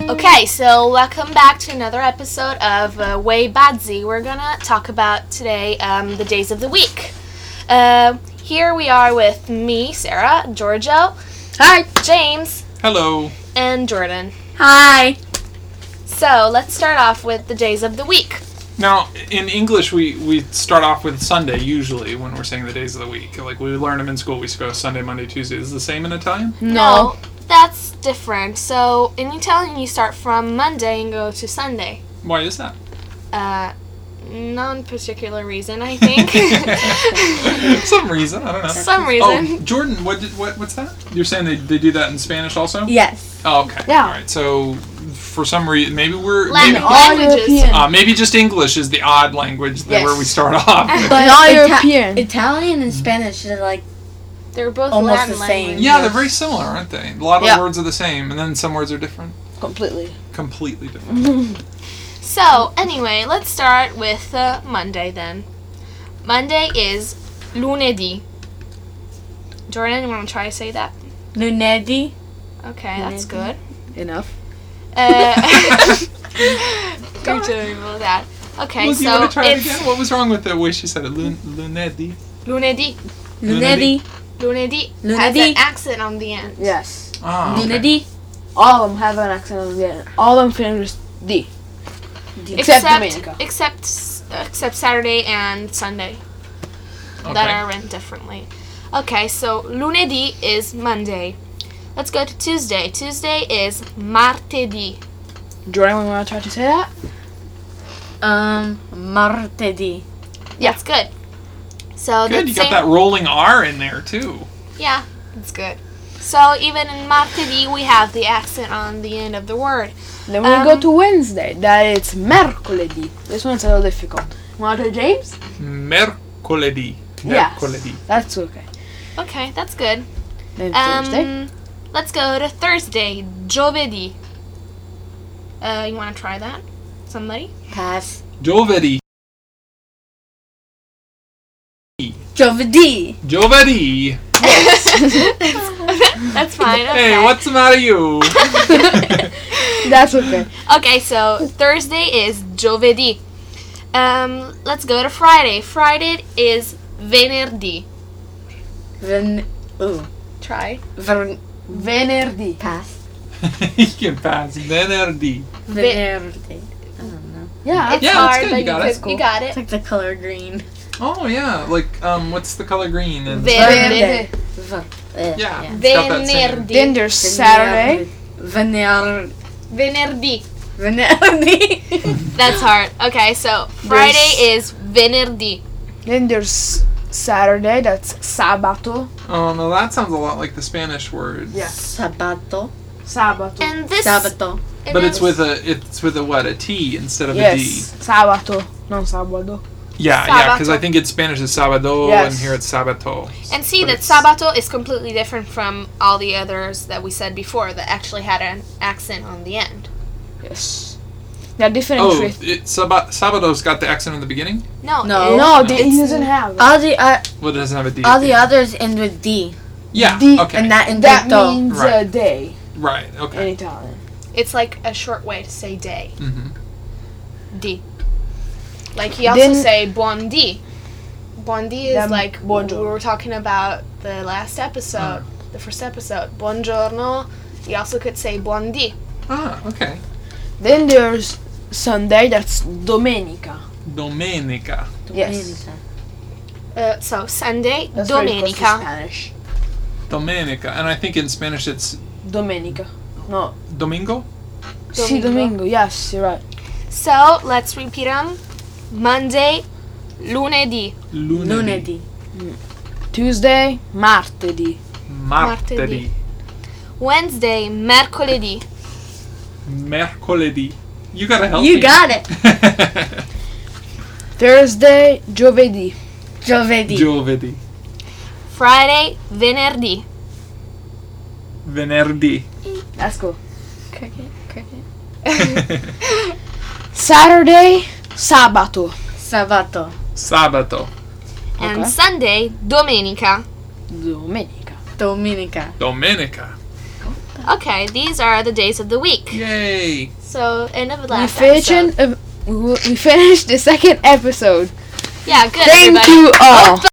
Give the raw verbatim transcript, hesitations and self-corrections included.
Okay, so welcome back to another episode of uh, Way Badzi. We're gonna talk about today um, the days of the week. Uh, here we are with me, Sarah, Giorgio, Hi, James, Hello. and Jordan. hi. So let's start off with the days of the week. Now, in English, we, we start off with Sunday, usually, when we're saying the days of the week. Like, we learn them in school. We go Sunday, Monday, Tuesday. Is it the same in Italian? No, that's different. So in Italian, you start from Monday and go to Sunday. Why is that? Uh, non particular reason, I think. Some reason. I don't know. Some reason. Oh, Jordan, what, did, what what's that? You're saying they, they do that in Spanish also? Yes. Oh, okay. Yeah. All right. So, for some reason, maybe we're... Latin maybe, all languages. European. uh, maybe just English is the odd language that Yes. where we start off. But all Ita- European. Italian and Spanish are like They're both Almost Latin the same. languages. Yeah, they're very similar, aren't they? A lot of Yeah. words are the same, and then some words are different. Completely. Completely different. So, anyway, let's start with uh, Monday then. Monday is lunedì. Jordan, you want to try to say that? lunedì. Okay, that's good. Enough. Uh, You're doing all that. Okay, Well, do you so want to try it it's again? What was wrong with the way she said it? Lun- lunedì. lunedì. Lunedì. Lunedì has Lunedì. an accent on the end. Yes. Ah, okay. Lunedì. All of them have an accent on the end. All of them finish with D. Except Domenica. except except Saturday and Sunday that Okay. are written differently. Okay, so lunedì is Monday. Let's go to Tuesday. Tuesday is martedì. Jordan, we want to try to say that? Um, martedì. That's good. So Good, the you same, got that rolling R in there too. yeah, that's good. So even in martedì we have the accent on the end of the word. Then we Um, go to Wednesday. That it's mercoledì. This one's a little difficult. Want to try, James? Mercoledì. Yes. Mercoledì. That's okay. Okay, that's good. Then Thursday. Um, let's go to Thursday. Giovedì. Uh, you want to try that? Somebody? Pass. Giovedì. Giovedì. Giovedì. That's fine. Okay. Hey, what's the matter you? That's okay. Okay, so Thursday is giovedì. Um, let's go to Friday. Friday is venerdì. Ven. Ooh. Try. Ven. Venerdì. Pass. You can pass. Venerdì. Venerdì. I don't know. Yeah. It's Yeah, that's hard, good, but you got you, it. could, you got It's it. like the color green. Oh yeah, like um, what's the color green? And Verde. V- uh, yeah, it's got that same- Venerdì. Then there's Saturday. Vener. Venerdì. Venerdì. That's hard. Okay, so Friday is venerdì. Then there's Saturday. That's sabato. Oh no, that sounds a lot like the Spanish word. Yeah. Sabato. Sabato. And this. Sabato. and But it's this- with a it's with a what a T instead of Yes. a D. Sabato. Non sabato. Yeah, yeah, because Sabato. I think in Spanish it's sábado Yes. and here it's sabato. And see But that it's- sabato is completely different from all the others that we said before that actually had an accent on the end. Yes. They're different Oh, with. it, saba, sabado's got the accent in the beginning. No. No. it- No, they, it's- he doesn't have. it. All the uh, Well, it doesn't have a D. all at the the end. others end with D. Yeah. D- okay. And that in That dito. means Right. a day right. in Okay. Italian. It's like a short way to say day. hmm D. Like you also Then- say buon di. Buon di is Then like buongiorno. we were talking about the last episode, the first episode. Buongiorno. You also could say buon di. Ah, okay. Then there's Sunday. That's domenica. Domenica. Yes. Uh, so Sunday, That's very close to domenica. Spanish. Domenica, and I think in Spanish it's Domenica. No. domingo. Si Domingo. domingo. Yes, you're right. So let's repeat them. Monday, lunedì. Lunedì. Lunedì. Tuesday, martedì. Martedì. Wednesday, mercoledì. Mercoledì. You gotta help You me. got it. Thursday, giovedì. Giovedì. Giovedì. Friday, venerdì. Venerdì. That's cool. Cricket. Cricket. Saturday, sabato. Sabato. Sabato. And Okay. Sunday, domenica. Domenica. Domenica. Domenica. Okay, these are the days of the week. Yay! So, end of the We last finished, episode. uh, we we finished the second episode. Yeah, good, Thank everybody. you all.